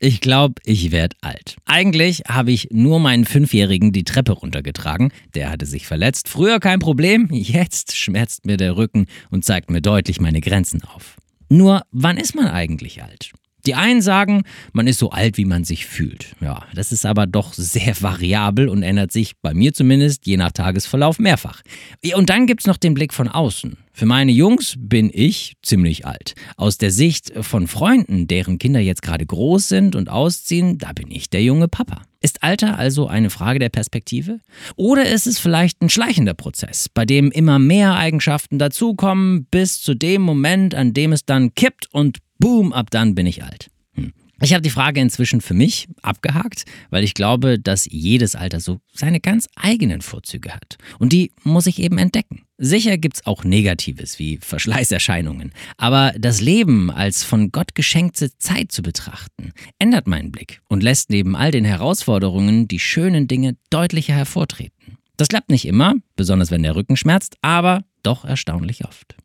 Ich glaube, ich werde alt. Eigentlich habe ich nur meinen 5-Jährigen die Treppe runtergetragen. Der hatte sich verletzt. Früher kein Problem, jetzt schmerzt mir der Rücken und zeigt mir deutlich meine Grenzen auf. Nur, wann ist man eigentlich alt? Die einen sagen, man ist so alt, wie man sich fühlt. Ja, das ist aber doch sehr variabel und ändert sich, bei mir zumindest, je nach Tagesverlauf mehrfach. Und dann gibt's noch den Blick von außen. Für meine Jungs bin ich ziemlich alt. Aus der Sicht von Freunden, deren Kinder jetzt gerade groß sind und ausziehen, da bin ich der junge Papa. Ist Alter also eine Frage der Perspektive? Oder ist es vielleicht ein schleichender Prozess, bei dem immer mehr Eigenschaften dazukommen, bis zu dem Moment, an dem es dann kippt und boom, ab dann bin ich alt. Ich habe die Frage inzwischen für mich abgehakt, weil ich glaube, dass jedes Alter so seine ganz eigenen Vorzüge hat. Und die muss ich eben entdecken. Sicher gibt's auch Negatives wie Verschleißerscheinungen. Aber das Leben als von Gott geschenkte Zeit zu betrachten, ändert meinen Blick und lässt neben all den Herausforderungen die schönen Dinge deutlicher hervortreten. Das klappt nicht immer, besonders wenn der Rücken schmerzt, aber doch erstaunlich oft.